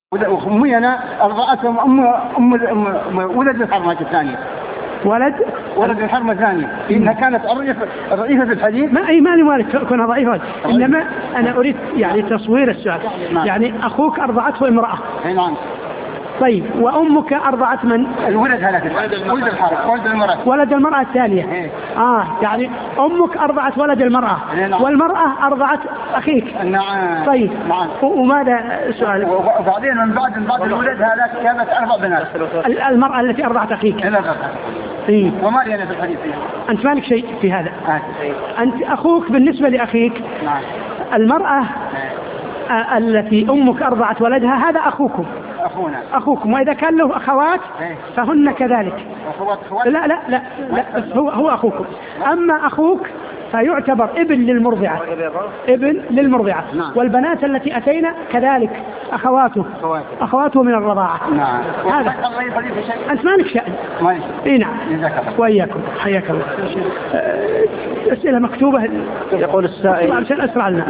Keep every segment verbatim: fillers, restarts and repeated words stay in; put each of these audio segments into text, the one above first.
وأمي أنا أرضعتهم أم أم أم ولد الحرمة الثانية. ولد ولد الحرمة الثانية إنها كانت ضعيفة في الحديث. ما أي ماني مالك كونها ضعيفة، إنما أنا أريد يعني تصوير السؤال. يعني أخوك أرضعته امرأة. نعم. طيب وأمك أرضعت من؟ الولد هلك ولد الحرمة ولد المرأة. ولد المرأة الثانية. إيه. آه يعني أمك أرضعت ولد المرأة. إيه نعم. والمرأة أرضعت أخيك. نعم. طيب نعم. وماذا سؤالك؟ وبعدين من بعد من بعد الولد هذا كانت أربع بنات. المرأة التي أرضعت أخيك. لا إيه. وما لي أنا في الحديث. أنت مالك شيء في هذا. آه. أنت أخوك بالنسبة لأخيك. نعم. المرأة آه. التي أمك أرضعت ولدها هذا أخوكم. أخونا. أخوكم، وإذا كان له أخوات فهن كذلك. أخوات أخوات. لا لا لا لا بس هو هو أخوكم. أما أخوك فيعتبر ابن للمرضعة. ابن للمرضعة. نعم. والبنات التي أتينا كذلك أخواته. أخواته. أخواته من الرضاعة. نعم. هذا. أنت مالك شأن. مالك. إيه نعم. وإياكم حياك الله. أسئلة مكتوبة. يقول السائل. عشان أسرع لنا.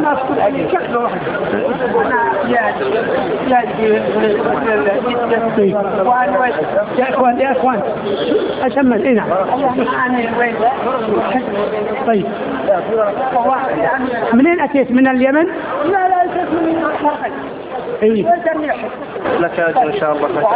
يا إخوان يا إخوان أشمل. إيه نعم. طيب منين أتيت؟ من اليمن؟ لا لا أتيت من الشرق. إيه. لك أجر إن شاء الله.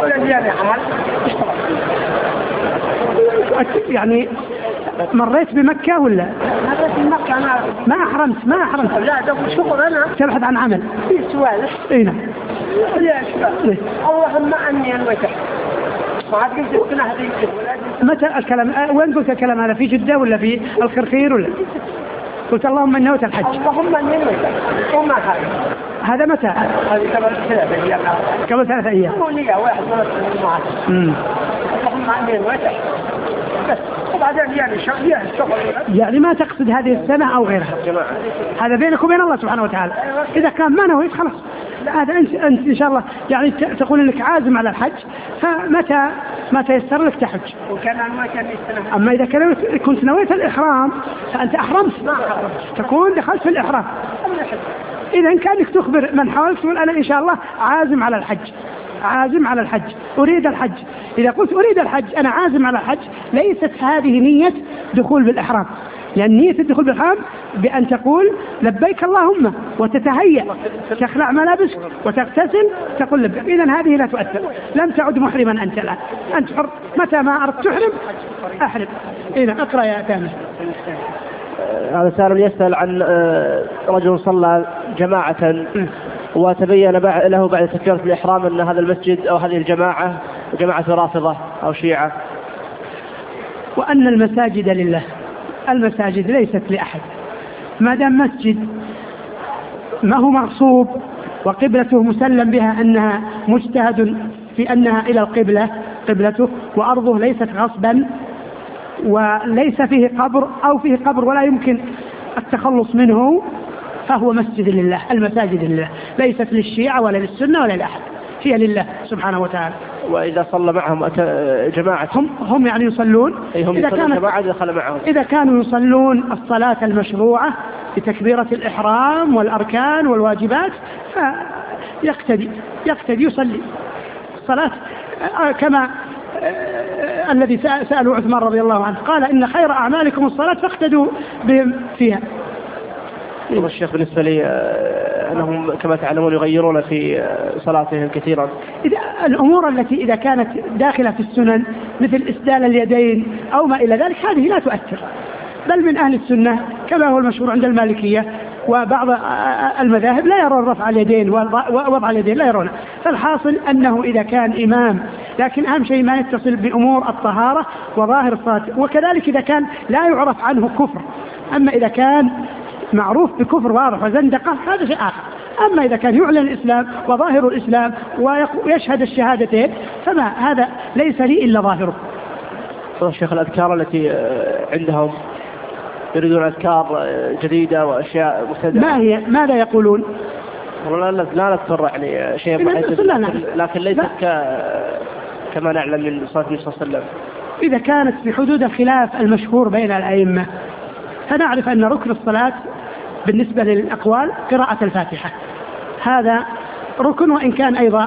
يعني مريت بمكة ولا؟ مريت بمكة أنا. ما أحرمت ما أحرمت. لا ده شغل أنا. تبحث عن عمل. في سؤال. إيه نعم. ليش؟ اللهم أني أنويته. ما عاد قلت كنا هذه. متى الكلام؟ وين قلت الكلام هذا؟ في جدة ولا في الخرخير ولا؟ قلت اللهم إني نويت الحج. اللهم إني نويته. وما هذا؟ هذا متى؟ هذه قبل ثلاثة أيام. قبل ثلاثة أيام. مونية واحد من المعاد. امم. اللهم إني نويته. بس وبعدين يعني شغل شغل. يعني ما تقصد هذه السنة أو غيرها؟ هذا بينك وبين الله سبحانه وتعالى. إذا كان ما نويت خلاص. هذا أنت أنت إن شاء الله يعني تقول إنك عازم على الحج، فمتى ما تيسر لك تحج. وكان نويت السنة. أما إذا كنت نويت الإحرام فأنت أحرمت. تكون دخلت في الإحرام. إذا كانك تخبر من حولك تقول أنا إن شاء الله عازم على الحج. عازم على الحج، أريد الحج. إذا قلت أريد الحج أنا عازم على الحج، ليست هذه نية دخول بالإحرام. لأن نية الدخول بالإحرام بأن تقول لبيك اللهم وتتهيأ، تخلع ملابسك وتغتسل تقول لبيك. إذن هذه لا تؤثر. لم تعد محرما أنت الآن، أنت حر. متى ما أردت تحرم أحرم. إذن أقرأ يا تامر. هذا سائل يسأل عن رجل صلى جماعة وتبين له بعد تكبيرة الإحرام أن هذا المسجد أو هذه الجماعة جماعة رافضة أو شيعة، وأن المساجد لله. المساجد ليست لأحد. ما دام مسجد ما هو مغصوب وقبلته مسلم بها أنها مجتهد في أنها إلى القبلة قبلته، وأرضه ليست غصبا، وليس فيه قبر أو فيه قبر ولا يمكن التخلص منه، فهو مسجد لله. المساجد لله ليست للشيعة ولا للسنة ولا لأحد، هي لله سبحانه وتعالى. وإذا صلى معهم جماعة هم هم يعني يصلون. هم إذا كانت جماعة دخل معهم. إذا كانوا يصلون الصلاة المشروعة بتكبيرة الإحرام والأركان والواجبات فيقتدي يقتدي يصلي الصلاة كما الذي سألوا عثمان رضي الله عنه قال إن خير أعمالكم الصلاة فاقتدوا بهم فيها. الشيخ بالنسبة لي أنهم كما تعلمون يغيرون في صلاتهم كثيرا. إذا الأمور التي إذا كانت داخلة في السنن مثل إسدال اليدين أو ما إلى ذلك هذه لا تؤثر، بل من أهل السنة كما هو المشهور عند المالكية وبعض المذاهب لا يرون رفع اليدين ووضع اليدين لا يرونه. فالحاصل أنه إذا كان إمام، لكن أهم شيء ما يتصل بأمور الطهارة وظاهر الصلاة، وكذلك إذا كان لا يعرف عنه كفر. أما إذا كان معروف بكفر واضح وزندقة هذا شيء آخر. أما إذا كان يعلن الإسلام وظاهر الإسلام ويشهد الشهادتين فما هذا ليس لي إلا ظاهره. الشيخ الأذكار التي عندهم يريدون أذكار جديدة وأشياء مستدعى، ما هي ماذا يقولون؟ والله لا لا نذكر يعني شيء محدد، لكن ليست كما نعلم من صلاة النبي صلى الله عليه وسلم. إذا كانت في حدود الخلاف المشهور بين الأئمة فنعرف أن ركن الصلاة بالنسبة للأقوال قراءة الفاتحة، هذا ركن، وإن كان أيضا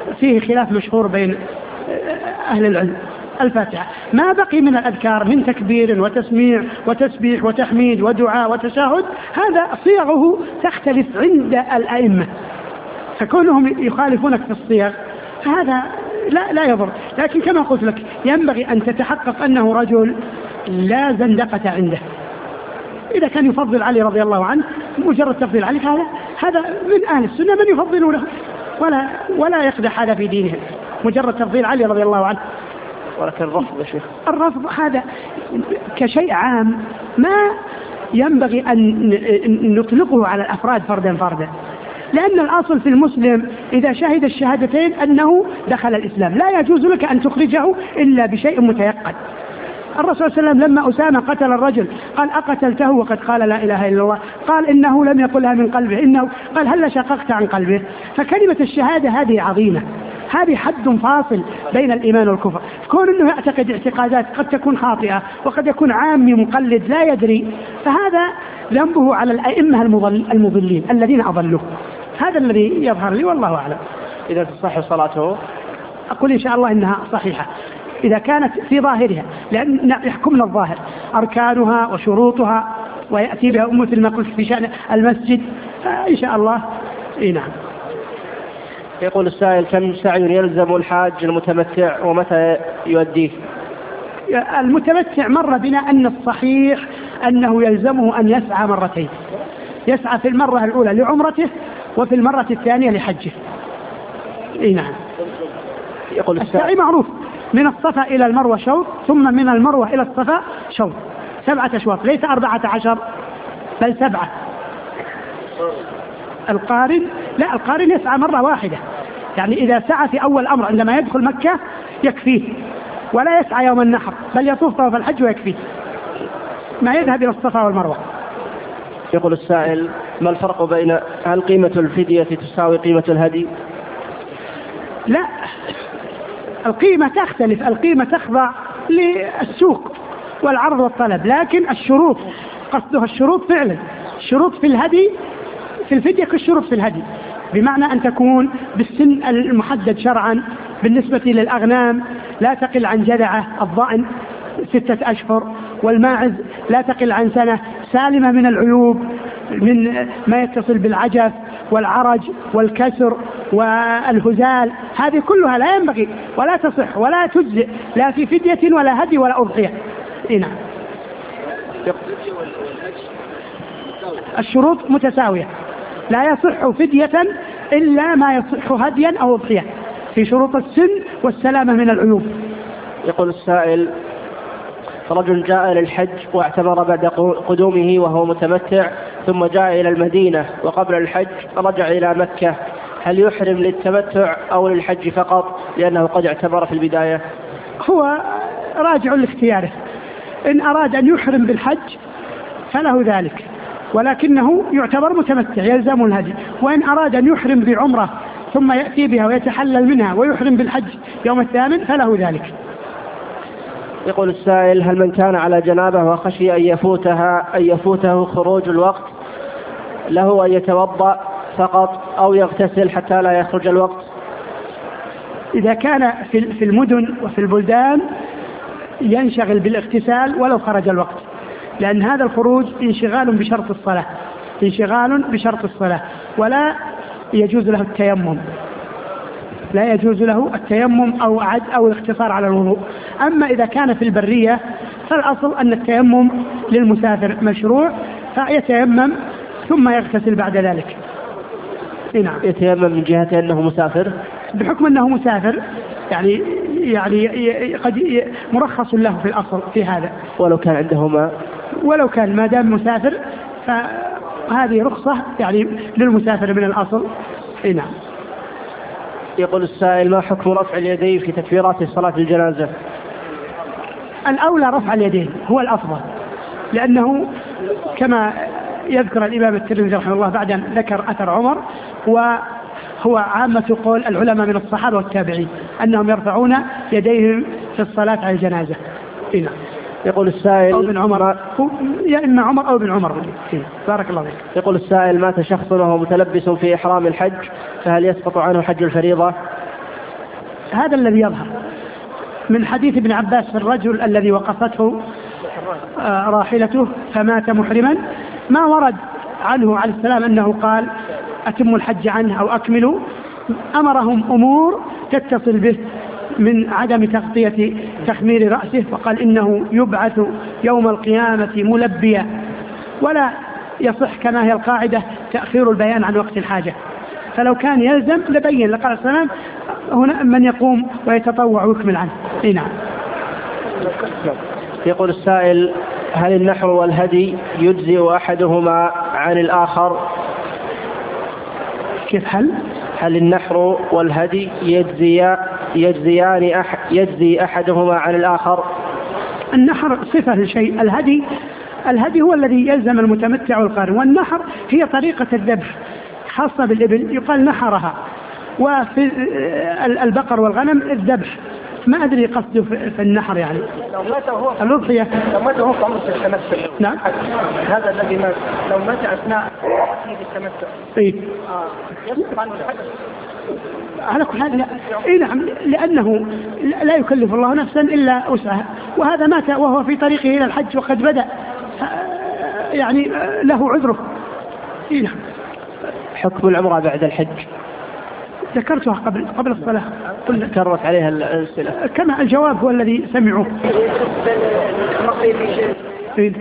فيه خلاف مشهور بين أهل العلم. الفاتحة ما بقي من الأذكار من تكبير وتسميع وتسبيح وتحميد ودعاء وتشهد، هذا صيغه تختلف عند الأئمة، فكونهم يخالفونك في الصيغ هذا لا لا يضر. لكن كما قلت لك ينبغي أن تتحقق أنه رجل لا زندقة عنده. إذا كان يفضل علي رضي الله عنه مجرد تفضيل علي، هذا هذا من أهل السنة من يفضلونه ولا ولا يقدح هذا في دينهم، مجرد تفضيل علي رضي الله عنه. ولكن الرفض يا شيخ، الرفض هذا كشيء عام ما ينبغي أن نطلقه على الأفراد فردا فردا، لأن الأصل في المسلم إذا شهد الشهادتين أنه دخل الإسلام، لا يجوز لك أن تخرجه إلا بشيء متيقن. الرسول صلى الله عليه وسلم لما أسامة قتل الرجل قال أقتلته وقد قال لا إله إلا الله؟ قال إنه لم يقلها من قلبه، إنه قال هل شققت عن قلبه؟ فكلمة الشهادة هذه عظيمة، هذه حد فاصل بين الإيمان والكفر. كون أنه يعتقد اعتقادات قد تكون خاطئة وقد يكون عامي مقلد لا يدري، فهذا ذنبه على الأئمة المضل المضلين الذين أضلوه. هذا الذي يظهر لي والله أعلم. إذا تصح صلاته أقول إن شاء الله إنها صحيحة إذا كانت في ظاهرها، لأن يحكمنا الظاهر أركانها وشروطها ويأتي بها مثل ما قلت في شأن المسجد، فإن شاء الله إيه نعم. يقول السائل كم سعي يلزم الحاج المتمتع ومتى يؤديه؟ المتمتع مر بنا أن الصحيح أنه يلزمه أن يسعى مرتين، يسعى في المرة الأولى لعمرته وفي المرة الثانية لحجه. إيه نعم. يقول السعي معروف من الصفا إلى المروة شوط، ثم من المروة إلى الصفا شوط، سبعة أشواط ليس أربعة عشر بل سبعة. القارن لا، القارن يسعى مرة واحدة، يعني إذا سعى في أول أمر عندما يدخل مكة يكفيه، ولا يسعى يوم النحر بل يطوف طواف الحج ويكفيه ما يذهب إلى الصفا والمروة. يقول السائل ما الفرق بين هل قيمة الفدية تساوي قيمة الهدي؟ لا، القيمة تختلف، القيمة تخضع للسوق والعرض والطلب، لكن الشروط قصدها الشروط فعلا، الشروط في الهدي في الفدية كالشروط في الهدي، بمعنى أن تكون بالسن المحدد شرعا بالنسبة للأغنام لا تقل عن جذعة، الضأن ستة أشهر، والماعز لا تقل عن سنة، سالمة من العيوب من ما يتصل بالعجف والعرج والكسر والهزال، هذه كلها لا ينبغي ولا تصح ولا تجزئ لا في فدية ولا هدي ولا أضحية. نعم. الشروط متساوية، لا يصح فدية إلا ما يصح هديا أو أضحية في شروط السن والسلامة من العيوب. يقول السائل رجل جاء للحج واعتمر بعد قدومه وهو متمتع، ثم جاء إلى المدينة وقبل الحج رجع إلى مكة، هل يحرم للتمتع أو للحج فقط لأنه قد اعتمر في البداية؟ هو راجع لاختياره، إن أراد أن يحرم بالحج فله ذلك، ولكنه يعتبر متمتع يلزم الهدي، وإن أراد أن يحرم بعمرة ثم يأتي بها ويتحلل منها ويحرم بالحج يوم الثامن فله ذلك. يقول السائل هل من كان على جنابه وخشي أن يفوتها أن يفوته خروج الوقت له أن يتوضأ فقط أو يغتسل حتى لا يخرج الوقت؟ إذا كان في المدن وفي البلدان ينشغل بالاغتسال ولو خرج الوقت، لأن هذا الخروج انشغال بشرط الصلاة، انشغال بشرط الصلاة، ولا يجوز له التيمم، لا يجوز له التيمم أو عد أو الاقتصار على الوضوء. أما إذا كان في البرية فالأصل أن التيمم للمسافر مشروع، فيتيمم ثم يغتسل بعد ذلك. نعم. يتيمم من جهة أنه مسافر، بحكم أنه مسافر يعني يعني قد مرخص له في الأصل في هذا، ولو كان عنده ماء، ولو كان ما دام مسافر فهذه رخصة يعني للمسافر من الأصل. نعم. يقول السائل ما حكم رفع اليدين في تكبيرات صلاة الجنازة؟ الأولى رفع اليدين هو الأفضل، لأنه كما يذكر الإمام الترمذي رحمه الله بعد أن ذكر أثر عمر، وهو عامة قول العلماء من الصحابة والتابعين أنهم يرفعون يديهم في الصلاة على الجنازة. نعم. يقول السائل أو بن عمر، يا إما عمر أو بن عمر. بارك الله فيك. يقول السائل مات شخص وهو متلبس في إحرام الحج، فهل يسقط عنه حج الفريضة؟ هذا الذي يظهر من حديث ابن عباس في الرجل الذي وقفته راحلته فمات محرما، ما ورد عنه عليه السلام أنه قال أتموا الحج عنه أو أكملوا. أمرهم أمور تتصل به من عدم تغطية تخمير رأسه، وقال إنه يبعث يوم القيامة ملبيا، ولا يصح كما هي القاعدة تأخير البيان عن وقت الحاجة، فلو كان يلزم لبين لقال السلام هنا من يقوم ويتطوع ويكمل عنه. إيه نعم. يقول السائل: هل النحر والهدي يجزئ أحدهما عن الآخر؟ كيف هل؟ هل النحر والهدي يجزي يجزيان أح يجزي أحدهما عن الآخر؟ النحر صفة لشيء، الهدي الهدي هو الذي يلزم المتمتع والقارن، والنحر هي طريقة الذبح خاصة بالإبل يقال نحرها، وفي البقر والغنم الذبح. ما أدري قصده في النحر يعني لو مات هو الأضحية. لو مات هو في عمر التمتع. نعم. هذا الذي مات لو مات أثناء التمتع. إيه. آه. يصف عنه الحدث. على كل حال. إيه نعم، لأنه لا يكلف الله نفسا إلا وسعها، وهذا مات وهو في طريقه إلى الحج وقد بدأ يعني له عذره. إيه نعم. حكم العمرة بعد الحج ذكرتها قبل قبل الصلاة، كررت عليها الأسئلة كما الجواب هو الذي سمعوه. إيه.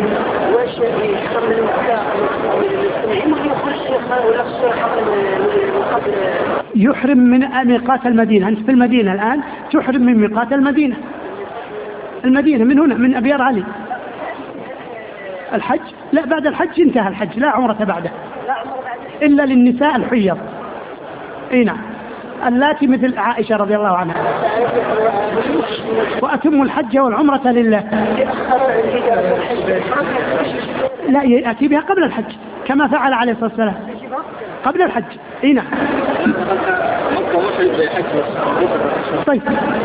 يحرم من ميقات المدينة. أنت في المدينة الآن تحرم من ميقات المدينة. المدينة من هنا من أبيار علي. الحج لا، بعد الحج انتهى الحج، لا عمرة بعده إلا للنساء الحيض. اي نعم، اللاتي مثل عائشة رضي الله عنها. وأتم الحج والعمرة لله. لا، يأتي بها قبل الحج كما فعل عليه الصلاة والسلام قبل الحج. اي نعم. طيب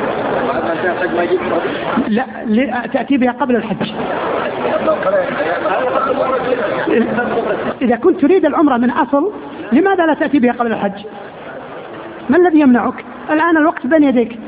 لا، تأتي بها قبل الحج. إذا كنت تريد العمرة من أصل لماذا لا تأتي بها قبل الحج؟ ما الذي يمنعك؟ الآن الوقت بين يديك.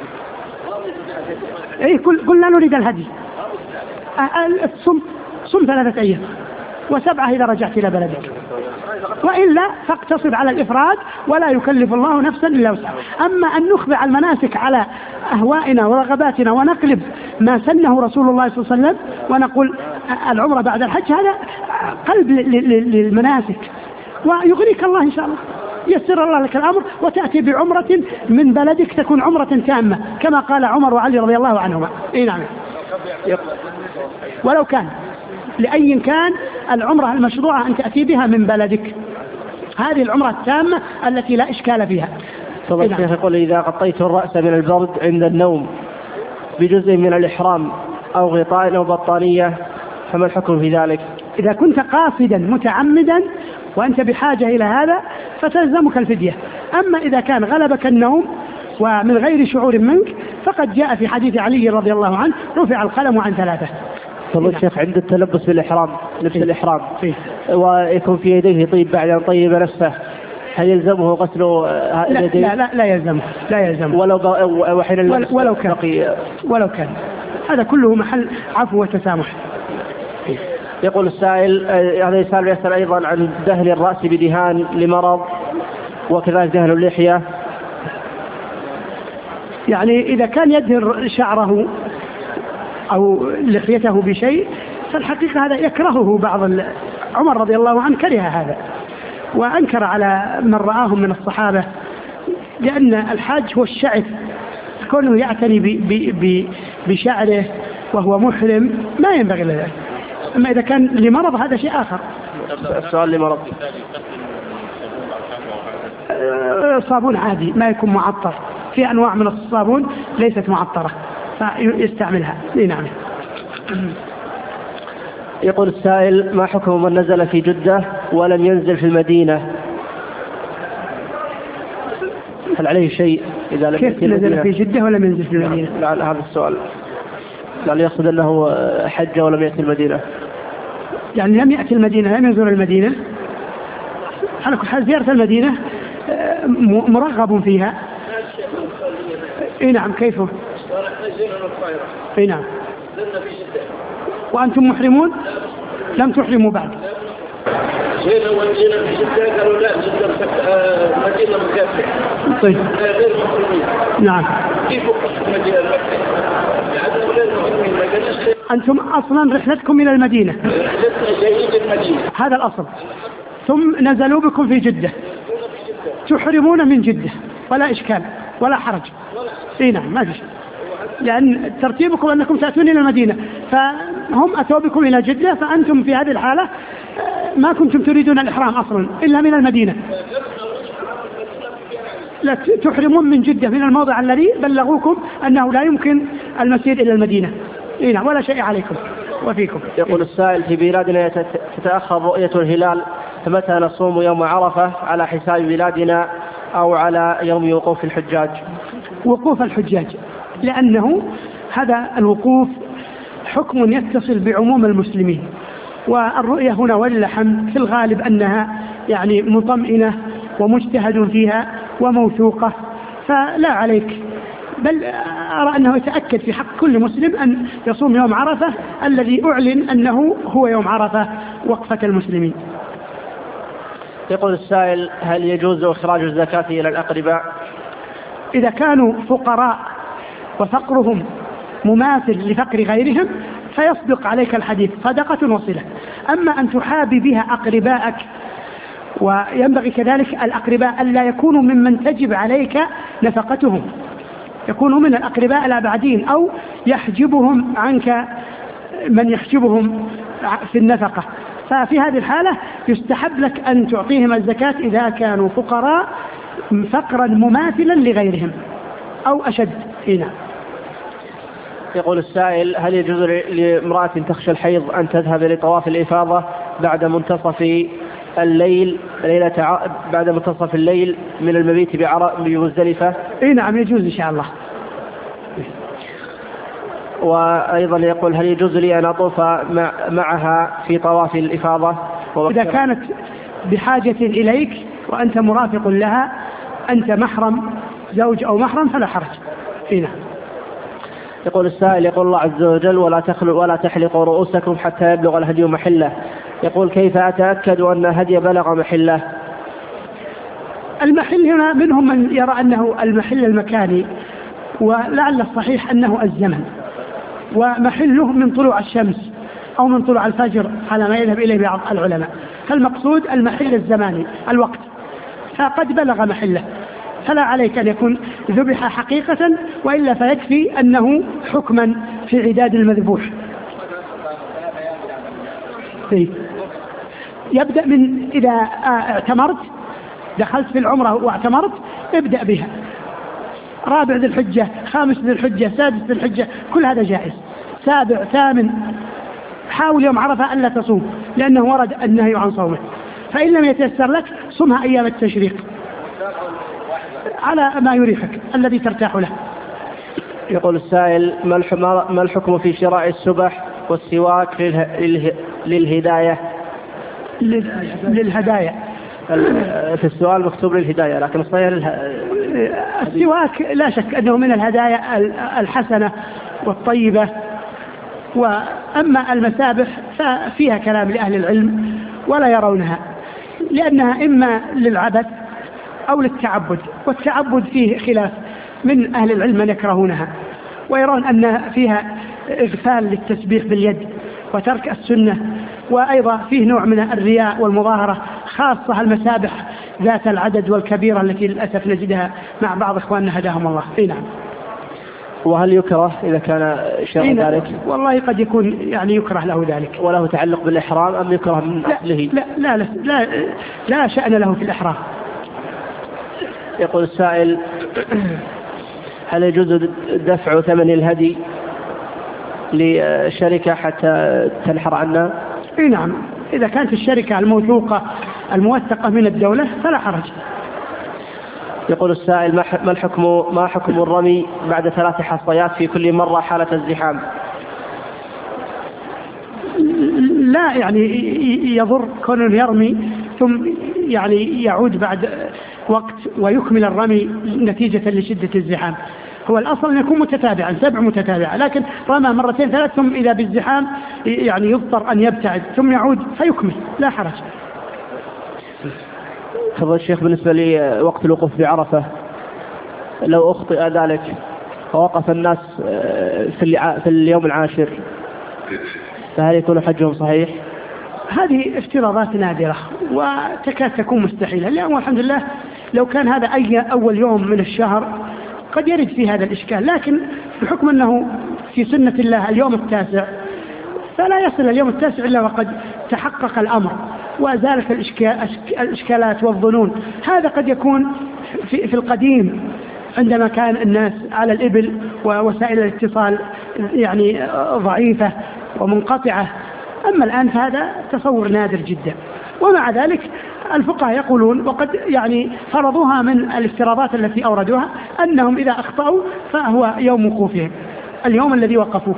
إيه قلنا نريد الهدي. صم صم ثلاثة أيام وسبعة إذا رجعت إلى بلدك، وإلا فاقتصر على الإفراد ولا يكلف الله نفسا إلا وسعها. أما أن نخضع المناسك على أهوائنا ورغباتنا ونقلب ما سنه رسول الله صلى الله عليه وسلم ونقول العمرة بعد الحج، هذا قلب للمناسك، ويغنيك الله إن شاء الله، يسر الله لك الأمر وتأتي بعمرة من بلدك تكون عمرة تامة كما قال عمر وعلي رضي الله عنهما. إيه نعم. ولو كان لأي كان العمرة المشروعة أن تأتي بها من بلدك، هذه العمرة التامة التي لا إشكال فيها. طبعا الشيخ يقول: إذا غطيت الرأس من البرد عند النوم بجزء من الإحرام أو غطاء أو بطانية فما الحكم في ذلك؟ إذا كنت قاصدا متعمدا وأنت بحاجة إلى هذا فتلزمك الفدية. أما إذا كان غلبك النوم ومن غير شعور منك فقد جاء في حديث علي رضي الله عنه: رفع القلم عن ثلاثة. طب الشيخ عند التلبس بالإحرام، لبس فيه. الإحرام فيه. ويكون في يديه طيب بعد أن طيب نفسه، هل يلزمه غسل لا, لا لا لا يلزمه لا يلزمه ولو وحين ولو كان ولو كان هذا كله محل عفو وتسامح. يقول السائل: هذا يسأل يسأل أيضا عن دهن الرأس بدهان لمرض وكذلك دهن اللحية. يعني إذا كان يدهن شعره أو لحيته بشيء فالحقيقة هذا يكرهه بعض. عمر رضي الله عنه كره هذا وأنكر على من رآهم من الصحابة، لأن الحاج هو الشعث، كونه يعتني ب ب بشعره وهو محرم ما ينبغي له. أما إذا كان لمرض هذا شيء آخر. السؤال لمرض صابون عادي ما يكون معطر، في أنواع من الصابون ليست معطرة فيستعملها. نعم. يقول السائل: ما حكم من نزل في جدة ولم ينزل في المدينة؟ هل عليه شيء إذا لم كيف نزل في جدة ولم ينزل في المدينة؟ لعل هذا السؤال، لعل يقصد أنه حج ولم يأتي المدينة، يعني لم يأتي المدينة لم يزور المدينة. على كل حال زيارة المدينة مرغب فيها. اي نعم. كيفه؟ قال احنا جينا من القاهرة. اي نعم. نزلنا في جدة. وأنتم محرمون؟ لم تحرموا بعد؟ جينا وجينا في جدة قالوا لا جدة مدينة مكافئة. طيب. غير محرمين. نعم. كيف وقفت مدينة مكة؟ لأنه غير محرمين ما قالش. أنتم أصلا رحلتكم إلى المدينة. رحلتنا جايين المدينة. هذا الأصل. ثم نزلوا بكم في جدة. تحرمون من جدة ولا إشكال ولا حرج. اي نعم ما في شيء، لأن ترتيبكم أنكم تأتون إلى المدينة، فهم أتوا بكم إلى جدة، فأنتم في هذه الحالة ما كنتم تريدون الإحرام أصلا إلا من المدينة. لا تحرمون من جدة، من الموضع الذي بلغوكم أنه لا يمكن المسير إلى المدينة. اي نعم ولا شيء عليكم وفيكم. يقول السائل: في بلادنا تتأخر رؤية الهلال، فمتى نصوم يوم عرفة على حساب بلادنا أو على يوم وقوف الحجاج؟ وقوف الحجاج، لأنه هذا الوقوف حكم يتصل بعموم المسلمين، والرؤية هنا ولله الحمد في الغالب أنها يعني مطمئنة ومجتهد فيها وموثوقة، فلا عليك، بل أرى أنه يتأكد في حق كل مسلم أن يصوم يوم عرفة الذي أعلن أنه هو يوم عرفة وقفة المسلمين. يقول السائل: هل يجوز إخراج الزكاة إلى الأقرباء؟ إذا كانوا فقراء وفقرهم مماثل لفقر غيرهم فيصدق عليك الحديث صدقة وصلة. أما أن تحابي بها أقرباءك، وينبغي كذلك الأقرباء ألا يكونوا ممن تجب عليك نفقتهم، يكونوا من الأقرباء الأبعدين أو يحجبهم عنك من يحجبهم في النفقة، ففي هذه الحالة يستحب لك أن تعطيهم الزكاة إذا كانوا فقراء فقرا مماثلا لغيرهم أو أشد. هنا يقول السائل: هل يجوز لامرأة تخشى الحيض أن تذهب لطواف الإفاضة بعد منتصف الليل ليلة بعد منتصف الليل من المبيت بمزدلفة؟ إيه نعم يجوز إن شاء الله. وأيضا يقول: هل يجوز لي أن أطوف معها في طواف الإفاضة؟ إذا كانت بحاجة إليك وأنت مرافق لها، أنت محرم زوج أو محرم فلا حرج. هنا يقول السائل: يقول الله عز وجل: ولا تخلوا ولا تحلقوا رؤوسكم حتى يبلغ الهدي محله. يقول: كيف أتأكد أن الهدي بلغ محله؟ المحل هنا منهم من يرى أنه المحل المكاني، ولعل الصحيح أنه الزمن، ومحله من طلوع الشمس أو من طلوع الفجر على ما يذهب إليه بعض العلماء، فالمقصود المحل الزماني الوقت، فقد بلغ محله، فلا عليك أن يكون ذبح حقيقة، وإلا فيكفي أنه حكما في عداد المذبوح. يبدأ من إذا اعتمرت، دخلت في العمرة واعتمرت، ابدأ بها رابع ذي الحجة، خامس ذي الحجة، سادس ذي الحجة، كل هذا جائز. سابع ثامن حاول يوم عرفة ألا تصوم، لأنه ورد النهي عن صومه، فإن لم يتيسر لك صمها أيام التشريق على ما يريحك الذي ترتاح له. يقول السائل: ما الحكم في شراء السبح والسواك للهداية؟ للهدايا في السؤال مكتوب للهداية، لكن الصحيح السواك لا شك أنه من الهدايا الحسنة والطيبة. وأما المسابح ففيها كلام لأهل العلم ولا يرونها، لأنها إما للعبث أو للتعبد، والتعبد فيه خلاف من أهل العلم من يكرهونها ويرون أن فيها إغفال للتسبيح باليد وترك السنة، وأيضا فيه نوع من الرياء والمظاهرة، خاصة المسابح ذات العدد والكبيرة التي للأسف نجدها مع بعض إخواننا هداهم الله. إيه نعم. وهل يكره إذا كان شرع إيه ذلك؟ والله قد يكون يعني يكره له ذلك. وله تعلق بالإحرام أم يكره من لا أصله؟ لا لا, لا لا لا شأن له في الإحرام. يقول السائل: هل يجوز دفع ثمن الهدي لشركة حتى تنحر عنا؟ إيه نعم، إذا كانت الشركة الموثوقة الموثقة من الدولة فلا حرج. يقول السائل: ما الحكم ما حكم الرمي بعد ثلاث حصيات في كل مرة حالة الزحام؟ لا يعني يضر كون يرمي ثم يعني يعود بعد وقت ويكمل الرمي نتيجة لشدة الزحام، هو الأصل أن يكون متتابعا سبع متتابعة، لكن رمى مرتين ثلاث ثم إذا بالزحام يعني يضطر أن يبتعد ثم يعود فيكمل لا حرج. فضل الشيخ بالنسبة لي وقت الوقوف بعرفة لو أخطئ ذلك ووقف الناس في في اليوم العاشر فهل يكون حجهم صحيح؟ هذه افتراضات نادرة وتكاد تكون مستحيلة، لأنه الحمد لله لو كان هذا أي أول يوم من الشهر قد يرد في هذا الإشكال، لكن بحكم أنه في سنة الله اليوم التاسع فلا يصل اليوم التاسع إلا وقد تحقق الأمر وأزالت الإشكالات والظنون. هذا قد يكون في, في القديم عندما كان الناس على الإبل ووسائل الاتصال يعني ضعيفة ومنقطعة، أما الآن فهذا تصور نادر جدا. ومع ذلك الفقهاء يقولون وقد يعني فرضوها من الافتراضات التي أوردوها أنهم إذا أخطأوا فهو يوم وقوفهم اليوم الذي وقفوه.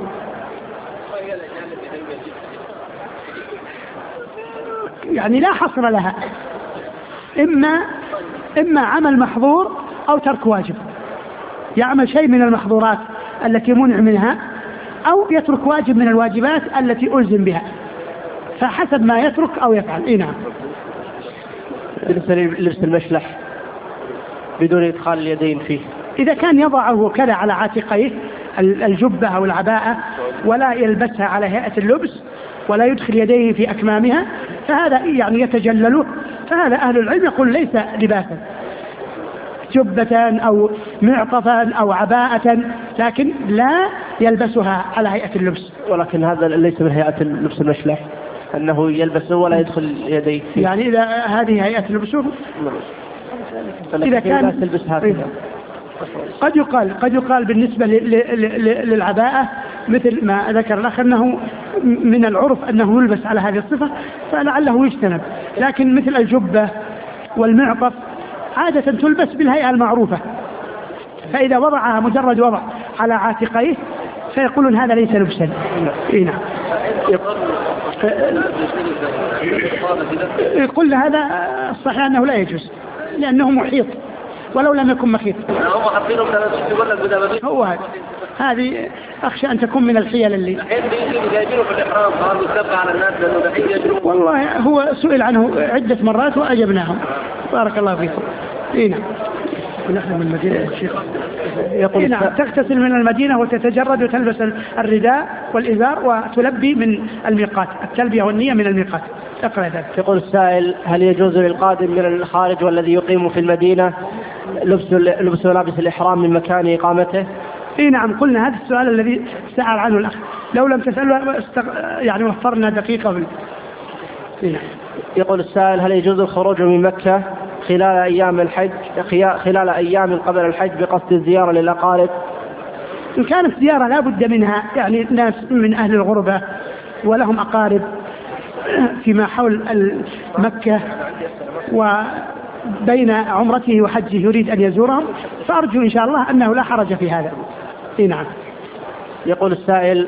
يعني لا حصر لها، إما إما عمل محظور أو ترك واجب، يعمل شيء من المحظورات التي منع منها أو يترك واجب من الواجبات التي ألزم بها، فحسب ما يترك أو يفعل. إيه نعم. بالنسبة للبس المشلح بدون إدخال اليدين فيه، إذا كان يضعه كذا على عاتقيه الجبة أو العباءة ولا يلبسها على هيئة اللبس ولا يدخل يديه في أكمامها فهذا يعني يتجلله، فهذا أهل العلم يقول ليس لباسا، جبة أو معطفا أو عباءة، لكن لا يلبسها على هيئة اللبس. ولكن هذا ليس من هيئة اللبس المشلح أنه يلبسه ولا يدخل يديه فيه. يعني إذا هذه هيئة اللبس إذا كان تلبس هكذا قد يقال قد يقال بالنسبة للعباءة مثل ما ذكر الأخ أنه من العرف أنه يلبس على هذه الصفة فلعله يجتنب، لكن مثل الجبة والمعطف عادة تلبس بالهيئة المعروفة، فإذا وضعها مجرد وضع على عاتقيه فيقولون هذا ليس لبسا. إيه نعم. يقول هذا الصحيح أنه لا يجوز لأنه محيط ولو لم يكن مخيط. هو هذا هذه أخشى أن تكون من الحيل اللي والله هو سئل عنه عدة مرات وأجبناهم. بارك الله فيكم. إيه نعم. ونحن من المدينة الشيخ يقول إيه نعم. تغتسل من المدينة وتتجرد وتلبس الرداء والإزار وتلبي من الميقات، التلبية والنية من الميقات. اقرأ ذلك. يقول السائل هل يجوز للقادم من الخارج والذي يقيم في المدينة لبس لبس ملابس الإحرام من مكان إقامته؟ إيه نعم قلنا هذا السؤال الذي سأل عنه الأخ، لو لم تسأله يعني وفرنا دقيقة. إيه نعم. يقول السائل هل يجوز الخروج من مكة خلال أيام الحج خلال أيام قبل الحج بقصد الزيارة للأقارب؟ إن كانت زيارة لا بد منها، يعني ناس من أهل الغربة ولهم أقارب فيما حول مكة وبين عمرته وحجه يريد أن يزورهم، فأرجو إن شاء الله أنه لا حرج في هذا. إيه نعم. يقول السائل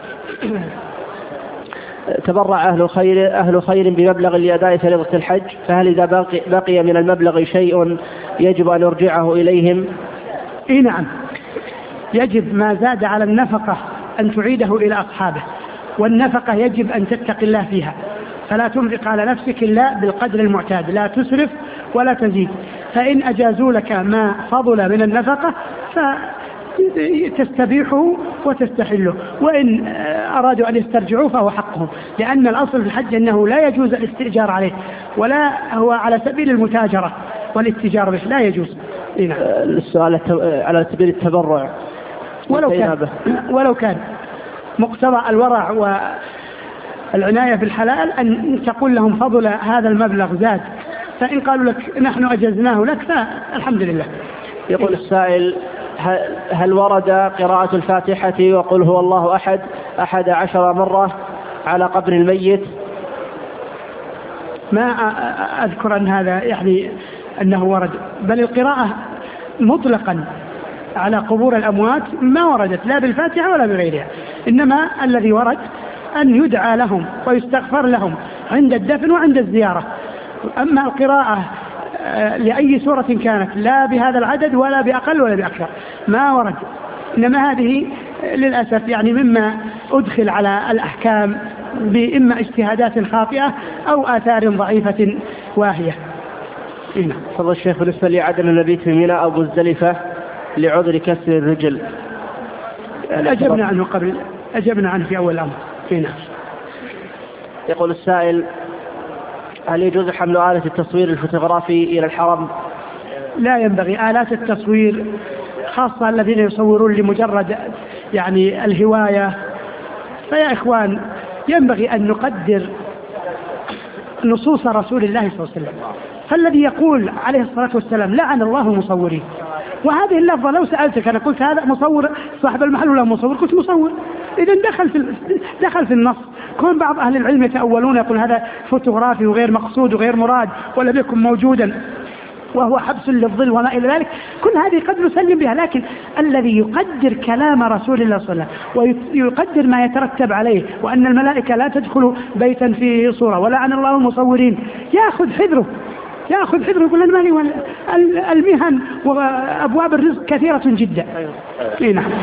تبرع أهل خير أهل خير بمبلغ لأداء فريضة الحج، فهل إذا بقي, بقي من المبلغ شيء يجب أن يرجعه إليهم؟ إيه نعم، يجب ما زاد على النفقة أن تعيده إلى أصحابه، والنفقة يجب أن تتقي الله فيها، فلا تنفق على نفسك إلا بالقدر المعتاد، لا تسرف ولا تزيد، فإن أجازوا لك ما فضل من النفقة فتستبيحه وتستحله، وإن أرادوا أن يسترجعوه فهو حقهم، لأن الأصل في الحج أنه لا يجوز الاستئجار عليه، ولا هو على سبيل المتاجرة والاتجار به، لا يجوز. نعم. السؤال على سبيل التبرع ولو كان, ولو كان مقتضى الورع والعناية بالحلال أن تقول لهم فضل هذا المبلغ زاد، فإن قالوا لك نحن أجزناه لك فالحمد لله. يقول السائل هل ورد قراءة الفاتحة وقل هو الله أحد أحد عشر مرة على قبر الميت؟ ما أذكر أن هذا يعني أنه ورد، بل القراءة مطلقا على قبور الأموات ما وردت لا بالفاتحة ولا بغيرها، إنما الذي ورد أن يدعى لهم ويستغفر لهم عند الدفن وعند الزيارة. أما القراءة لأي سورة كانت، لا بهذا العدد ولا بأقل ولا بأكثر، ما ورد. إنما هذه للأسف يعني مما أدخل على الأحكام بإما اجتهادات خاطئة أو آثار ضعيفة واهية. نعم. تفضل الشيخ. بالنسبة لعدم المبيت في منى أو مزدلفة لعذر كسر الرجل، أجبنا عنه قبل، أجبنا عنه في أول الأمر. نعم. يقول السائل: هل يجوز حمل آلة التصوير الفوتوغرافي إلى الحرم؟ لا ينبغي. آلات التصوير خاصة الذين يصورون لمجرد يعني الهواية، فيا إخوان ينبغي أن نقدر نصوص رسول الله صلى الله عليه وسلم. فالذي يقول عليه الصلاة والسلام لعن الله المصورين، وهذه اللفظة لو سألتك أنا قلت هذا مصور صاحب المحل ولا مصور، قلت مصور. إذا دخل في دخل في النص. كون بعض أهل العلم يتأولون يقول هذا فوتوغرافي وغير مقصود وغير مراد ولم يكن موجودا وهو حبس للظل وما إلى ذلك، كل هذه قد نسلم بها. لكن الذي يقدر كلام رسول الله صلى الله عليه وسلم ويقدر ما يترتب عليه، وأن الملائكة لا تدخل بيتا فيه صورة ولعن الله المصورين، يأخذ حذره يأخذ حذره يقول لنا مالي. المهن وأبواب الرزق كثيرة جدا. إيه نعم.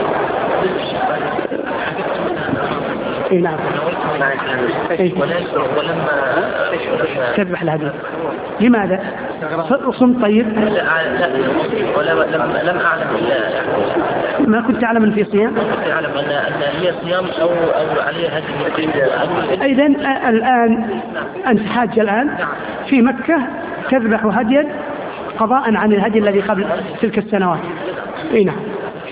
إيه نعم. إيه. تذبح الهدي. لماذا؟ صم طيب. لم أعلم. ما كنت أعلم أن في صيام؟ كنت أعلم أن هي صيام أو أو عليها هدي. إذن الآن أنت حاج الآن في مكة تذبح هديا قضاء عن الهدي الذي قبل تلك السنوات. إيه نعم.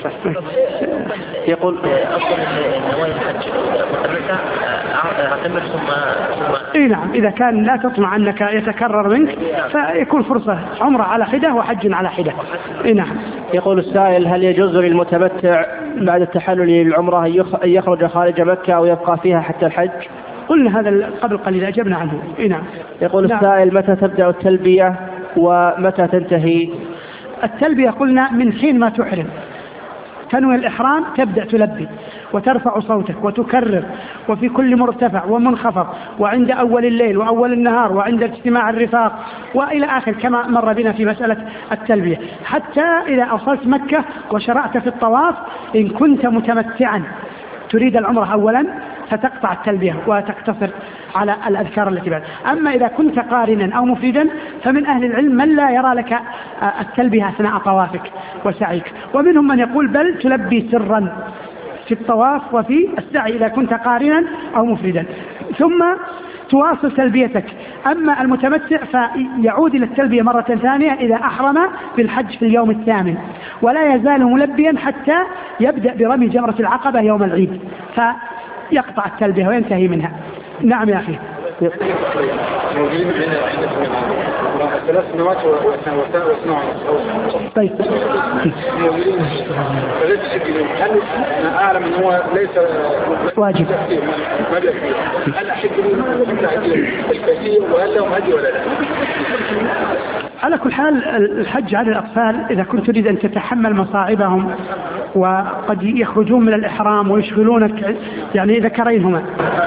يقول أصل نوايا الحج متمتع أعتمر ثم ثم إيه نعم. إذا كان لا تطمع أنك يتكرر منك فيكون فرصة عمرة على حدة وحج على حدة. إيه نعم. يقول السائل: هل يجوز للمتمتع بعد التحلل للعمرة أن يخرج خارج مكة أو يبقى فيها حتى الحج؟ قلنا هذا قبل قليل أجبنا عنه. إيه نعم. يقول نعم. السائل: متى تبدأ التلبية ومتى تنتهي؟ التلبية قلنا من حين ما تحرم، تنوي الإحرام تبدأ تلبي وترفع صوتك وتكرر، وفي كل مرتفع ومنخفض، وعند أول الليل وأول النهار، وعند اجتماع الرفاق، وإلى آخر كما مر بنا في مسألة التلبية، حتى إذا أوصلت مكة وشرعت في الطواف إن كنت متمتعا تريد العمرة أولا فتقطع التلبية وتقتصر على الأذكار التي بعد. أما إذا كنت قارنا أو مفردا فمن أهل العلم من لا يرى لك التلبية أثناء طوافك وسعيك، ومنهم من يقول بل تلبي سرا في الطواف وفي السعي إذا كنت قارنا أو مفردا، ثم تواصل تلبيتك. أما المتمتع فيعود إلى التلبية مرة ثانية إذا أحرم بالحج في اليوم الثامن، ولا يزال ملبيا حتى يبدأ برمي جمرة العقبة يوم العيد فيقطع التلبية وينتهي منها. نعم يا أخي. موجودين ثلاث سنوات وسنوات. طيب. موجودين ثلاث سنين. هل أنا أعلم أن هو ليس واجب؟ ما بيكفي. هل أحب الكثير وهل لهم هدي ولا لا؟ على كل حال الحج على الأطفال إذا كنت تريد أن تتحمل مصاعبهم وقد يخرجون من الإحرام ويشغلونك يعني ذكرينهما.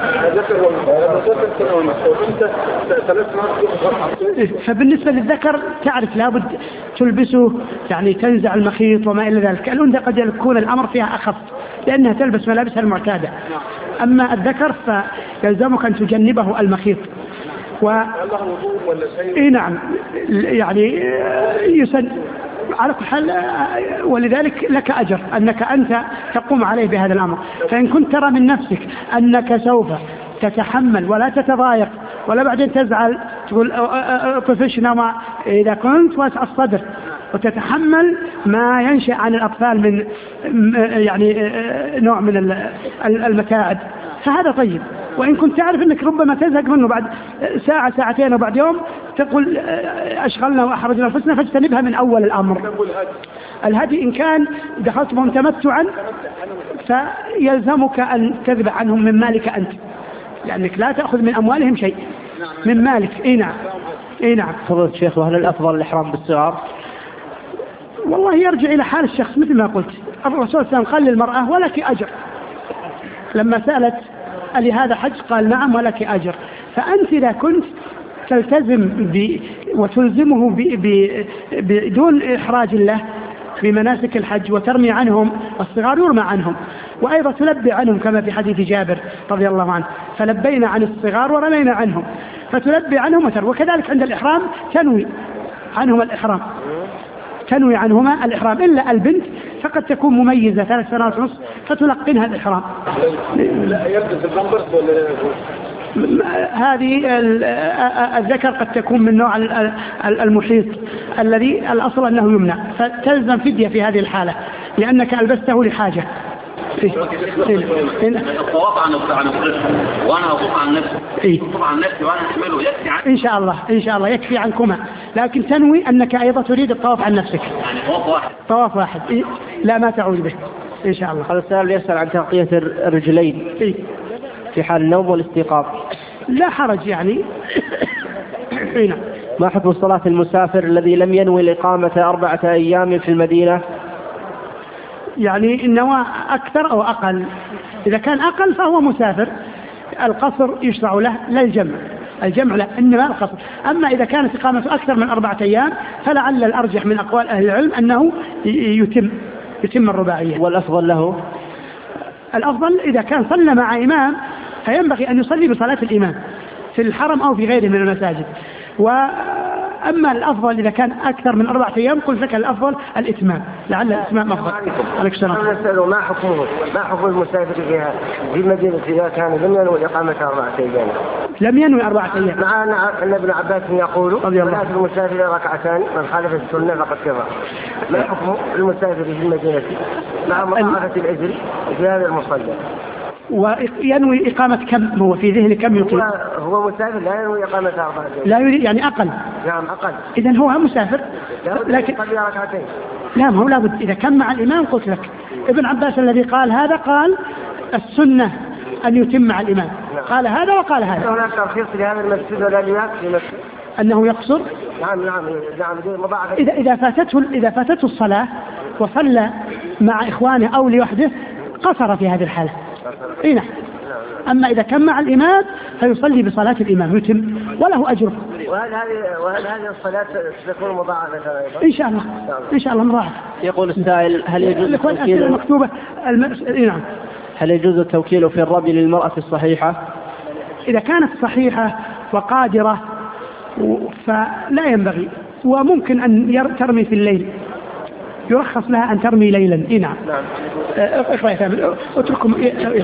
فبالنسبة للذكر تعرف لابد تلبسه يعني تنزع المخيط وما إلى ذلك. الأنثى قد يكون الأمر فيها أخف لأنها تلبس ملابسها المعتادة، أما الذكر فيلزمك أن تجنبه المخيط. و إيه نعم يعني يسن على كل حال، ولذلك لك أجر أنك أنت تقوم عليه بهذا الأمر. فإن كنت ترى من نفسك أنك سوف تتحمل ولا تتضايق ولا بعدين تزعل تقول طفشنا، ما إذا كنت واسع الصدر وتتحمل ما ينشأ عن الأطفال من يعني نوع من المتاعب فهذا طيب. وإن كنت تعرف أنك ربما تزهق منه بعد ساعة ساعتين وبعد يوم تقول أشغلنا وأحرجنا أنفسنا فاجتنبها من أول الأمر. الهدي إن كان دخلت بهم تمتعا فيلزمك أن تذبح عنهم من مالك أنت، لأنك لا تأخذ من أموالهم شيء، من مالك. إيه نعم. إيه نعم. فضل الشيخ، وهل الأفضل الإحرام بالصغار؟ والله يرجع إلى حال الشخص مثل ما قلت. الرسول صلى الله عليه وسلم قال للمرأة ولك أجر، لما سألت ألي هذا حج قال نعم ولك أجر. فأنت إذا كنت تلتزم ب وتلزمه ب ب بدون إحراج له بمناسك الحج، وترمي عنهم الصغار يرمى عنهم، وأيضا تلبي عنهم كما في حديث جابر رضي الله عنه، فلبينا عن الصغار ورمينا عنهم، فتلبي عنهم وترمي. وكذلك عند الإحرام تنوي عنهم الإحرام، تنوي عنهما الإحرام، إلا البنت فقد تكون مميزة ثلاث سنوات ونصف فتلقنها الإحرام. لا يلبس البامبرز ولا هذه الذكر قد تكون من نوع المحيط الذي الأصل أنه يمنع، فتلزم فدية في هذه الحالة لأنك ألبسته لحاجة. الطواف عن عن الطفل وانا اطوف عن نفسي إيه؟ اطوف عن نفسي وانا احمله يكفي عن ان شاء الله ان شاء الله يكفي عنكما، لكن تنوي انك ايضا تريد الطواف عن نفسك. يعني طواف واحد طواف واحد إيه؟ لا ما تعود به ان شاء الله. هذا السؤال يسأل عن تغطية الرجلين إيه؟ في حال النوم والاستيقاظ. لا حرج يعني. هنا ما حكم صلاة المسافر الذي لم ينوي الإقامة أربعة أيام في المدينة؟ يعني النواة أكثر أو أقل؟ إذا كان أقل فهو مسافر، القصر يشرع له لا الجمع، الجمع لا إنما القصر. أما إذا كانت إقامته أكثر من أربعة أيام فلعل الأرجح من أقوال أهل العلم أنه يتم يتم الرباعية. والأفضل له؟ الأفضل إذا كان صلى مع إمام فينبغي أن يصلي بصلاة الإمام في الحرم أو في غيره من المساجد. وأما الأفضل إذا كان أكثر من أربعة أيام قلت لك الأفضل الإتمام، لعل الإتمام أفضل. عليك السلام. نسأله ما حكمه ما حكم المسافر فيها في المدينة إذا كان لم ينوي إقامة أربعة أيام؟ لم ينوي أربعة أيام. مع أن ابن عباس يقول صلاة المسافر ركعتان من خالف السنة فقد كفر. ما حكم المسافر في المدينة مع مضاعفة الأجر في هذا المصلى؟ وينوي إقامة كم هو في ذهن كم يقيم؟ هو, هو مسافر لا ينوي إقامة أربعة أيام. لا يريد يعني أقل. نعم أقل. إذن هو مسافر. لكن ركعتين. لا ما هو لابد إذا كان مع الإمام. قلت لك ابن عباس الذي قال هذا قال السنة أن يتم مع الإمام. نعم. قال هذا وقال هذا. هناك ترخيص لهذا المسجد ولا لياك في مسجد أنه يقصر. نعم نعم نعم مضاعفة. إذا إذا فاتته إذا فاتته الصلاة وصلى مع إخوانه أو لوحده قصر في هذه الحالة. إيه نعم. أما إذا كان مع الإمام فيصلي بصلاة الإمام يتم وله أجر. وهل هذه وهل هذه الصلاة تكون مضاعفة أيضا؟ إن شاء الله إن شاء الله مضاعفة. يقول السائل هل يجوز التوكيل المكتوبة المس... إيه نعم. هل يجوز التوكيل في الربي للمرأة الصحيحة؟ إذا كانت صحيحة وقادرة فلا ينبغي، وممكن أن ترمي في الليل، يرخص لها أن ترمي ليلا. إيه نعم. اقرأ يا ثامر اترككم.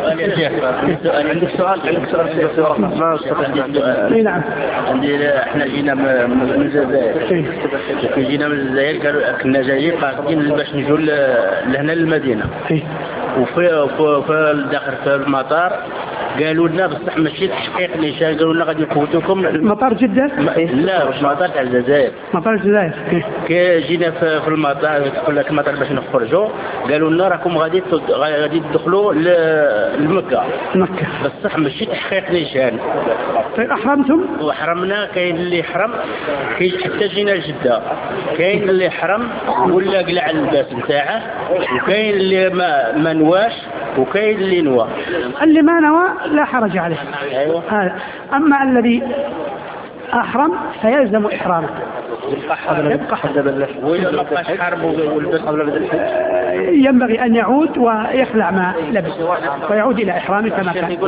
عندك سؤال عندك سؤال ما استطعت. إيه نعم. عندي احنا جينا من الجزائر جينا من الجزائر قالوا كنا جايين قاصدين باش نجوا لهنا للمدينة. وفي في داخل في المطار قالوا لنا بصح ماشي تحقيق نيشان، قالوا لنا غادي نفوتوكم مطار جدة. لا مش مطار تاع الجزائر، مطار الجزائر. كي جينا في المطار تقول لك المطار باش نخرجوا قالوا لنا راكم غادي غادي تدخلوا لمكة مكة بصح ماشي تحقيق نيشان. طيب أحرمتم؟ وحرمنا. كاين اللي حرم كاين حتى جينا لجدة، كاين اللي حرم ولا قلع اللباس نتاعه، وكاين اللي ما ما نواش، وكاين اللي نوى. اللي ما نوى لا حرج عليه. أيوة. هذا. أما الذي أحرم فيلزم إحرامه. يبقى حد بالله وإذا ما بقاش حرب والبس قبل بدء الحج ينبغي أن يعود ويخلع ما لبس ويعود إلى إحرامه كما كان.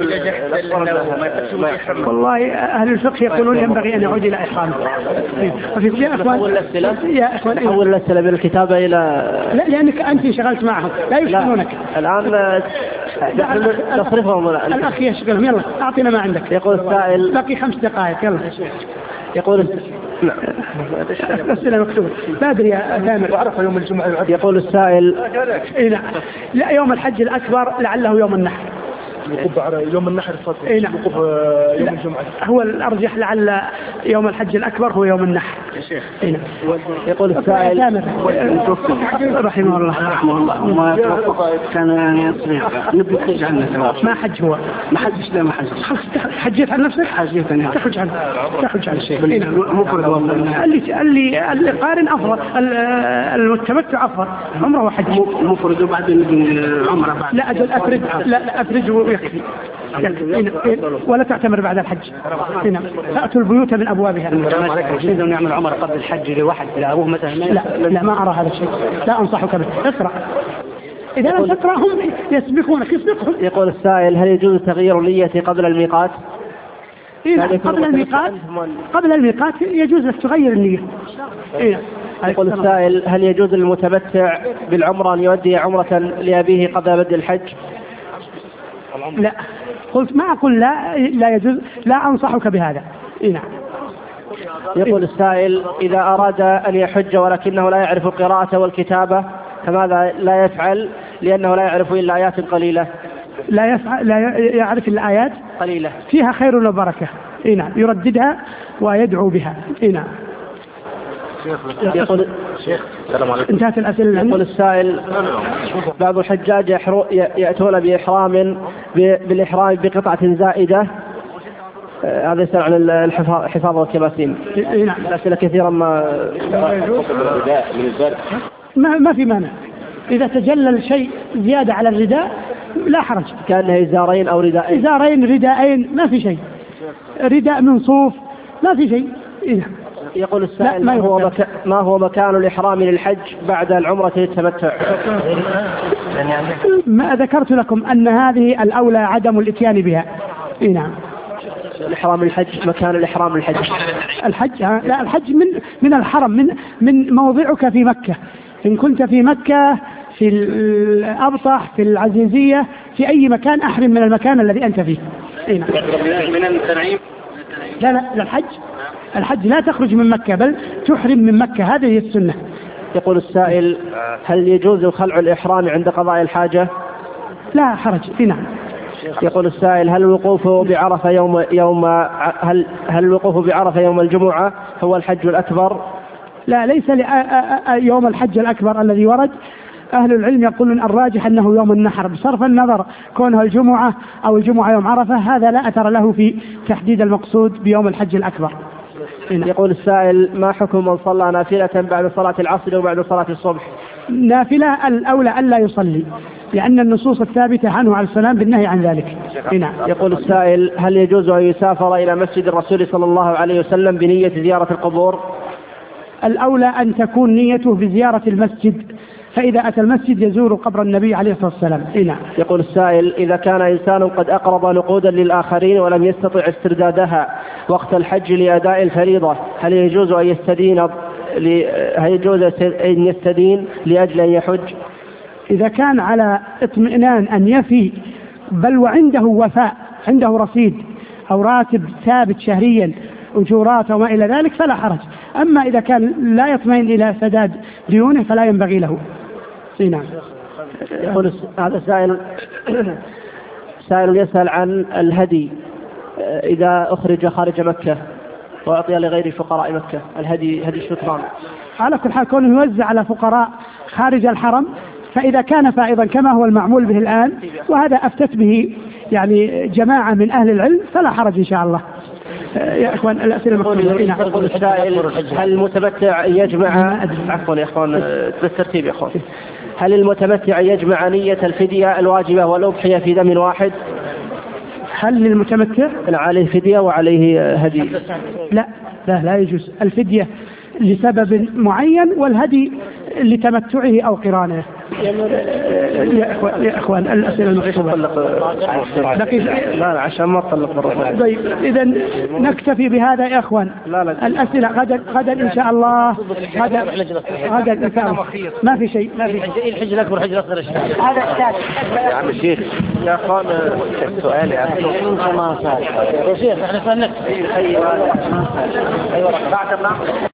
والله أهل الفقه يقولون ينبغي أن يعود إلى إحرامه. وفي يا أخوان يا أخوان حول الأسئلة من الكتابة إلى لا لأنك أنت شغلت معهم لا يشغلونك الآن. تصرفهم الأخ يشغلهم. يلا أعطينا ما عندك. يقول السائل باقي خمس دقائق. يلا يقول الأسئلة مكتوبة. لا أدري يا ثامر. وعرف يوم الجمعة. يقول السائل إيه لا يوم الحج الأكبر لعله يوم النحر. وقوف على يوم النحر الفضل. إيه نعم. وقوف يوم الجمعة. هو الأرجح لعل يوم الحج الأكبر هو يوم النحر. يا شيخ. إيه نعم. يقول السائل رحمه الله رحمه الله ما كان يعني يصريح نبي تخرج عنه. ما حج هو ما حجش. لا ما حجش. حجيت عن نفسك؟ حجيت أنا. تخرج عنه تخرج عن الشيء. إيه نعم. مفرد والله. اللي اللي القارن أفضل، المتمتع أفضل. عمره وحج. مفرد وبعدين عمره بعد. لا أجل أفرد. لا أفرد يكفي ولا تعتمر بعد الحج. هنا فأتوا البيوت من أبوابها. إذا يعمل عمر قبل الحج لواحد لأبوه مثلا؟ لا لا ما أرى هذا الشيء، لا أنصحك به. اقرأ، إذا لم تقرأ هم يسبقونك يسبقهم. يقول السائل: هل يجوز تغيير النية قبل الميقات؟ إيه قبل الميقات قبل الميقات يجوز لك تغير النية. إيه. يقول السائل: هل يجوز للمتمتع بالعمرة أن يؤدي عمرة لأبيه قبل بدء الحج؟ لا، قلت ما أقول لا لا يجوز، لا أنصحك بهذا. إيه نعم. يقول السائل: إذا أراد أن يحج ولكنه لا يعرف القراءة والكتابة فماذا لا يفعل لأنه لا يعرف إلا آيات قليلة؟ لا يفعل لا يعرف إلا آيات قليلة فيها خير وبركة. إيه نعم، يرددها ويدعو بها. إيه نعم. يقول شيخ السلام عليكم. انتهت الأسئلة. يقول السائل: بعض الحجاج يأتون بإحرام بالإحرام بقطعة زائدة، هذا يسأل عن الحفاظ والكباسين. نعم. الأسئلة كثيرا ما ما ما في مانع إذا تجلل شيء زيادة على الرداء لا حرج، كأنه إزارين أو رداءين. إزارين رداءين ما في شيء، رداء من صوف ما في شيء. إيه. يقول السائل: ما هو, مكا... ما هو مكان الإحرام للحج بعد العمرة للتمتع؟ ما ذكرت لكم أن هذه الأولى عدم الإتيان بها. إيه نعم. الإحرام الحج، مكان الإحرام الحج الحج لا الحج من من الحرم، من من موضعك في مكة. إن كنت في مكة في الأبطح في العزيزية في أي مكان أحرم من المكان الذي أنت فيه. إيه نعم. من التنعيم؟ لا لا لا الحج الحج لا تخرج من مكة بل تحرم من مكة، هذه هي السنة. يقول السائل: هل يجوز خلع الإحرام عند قضاء الحاجة؟ لا حرج. نعم. يقول السائل: هل الوقوف بعرفة يوم يوم هل هل الوقوف بعرفة يوم الجمعة هو الحج الأكبر؟ لا، ليس يوم الحج الأكبر الذي ورد. أهل العلم يقولون الراجح أنه يوم النحر، بصرف النظر كونه الجمعة أو الجمعة يوم عرفة، هذا لا أثر له في تحديد المقصود بيوم الحج الأكبر. يقول السائل: ما حكم من صلى نافلة بعد صلاة العصر وبعد صلاة الصبح؟ نافلة الأولى ألا يصلي، لأن النصوص الثابتة عنه عليه السلام بالنهي عن ذلك. هنا. يقول السائل: هل يجوز أن يسافر إلى مسجد الرسول صلى الله عليه وسلم بنية زيارة القبور؟ الأولى أن تكون نيته بزيارة المسجد، فإذا أتى المسجد يزور قبر النبي عليه الصلاة والسلام. هنا. يقول السائل: إذا كان إنسان قد أقرض نقودا للآخرين ولم يستطع استردادها وقت الحج لأداء الفريضة، هل يجوز أن يستدين هل يجوز أن يستدين لأجل أن يحج؟ إذا كان على اطمئنان أن يفي بل وعنده وفاء، عنده رصيد أو راتب ثابت شهريا أجورات وما إلى ذلك فلا حرج. أما إذا كان لا يطمئن إلى سداد ديونه فلا ينبغي له. نعم. يقول هذا سائل سائل يسأل عن الهدي إذا أخرج خارج مكة وأعطي لغير فقراء مكة، الهدي هدي الشكران. على كل حال كونه يوزع على فقراء خارج الحرم، فإذا كان فائضا كما هو المعمول به الآن، وهذا أفتت به يعني جماعة من أهل العلم، فلا حرج إن شاء الله. يا إخوان الأسئلة المكتوبة. يقول السائل: هل المتمتع يجمع عفوا يا إخوان بالترتيب يا إخوان هل المتمتع يجمع نية الفدية الواجبة والأضحية في دم واحد؟ هل للمتمتع عليه فدية وعليه هدي؟ لا لا لا يجوز. الفدية لسبب معين والهدي لتمتعه أو قرانه. يا إخوان, يا إخوان الأسئلة المكتوبة. لا لا عشان ما تطلق مرة. طيب إذا نكتفي بهذا يا إخوان. لا لا الأسئلة غدا غدا إن شاء الله. غدا غدا إن شاء الله. ما في شيء ما في. الحج الأكبر الحج الأصغر. هذا أستاذ. يا عم الشيخ يا إخوان سؤال يا شيخ. احنا سألناك. أيوة بعد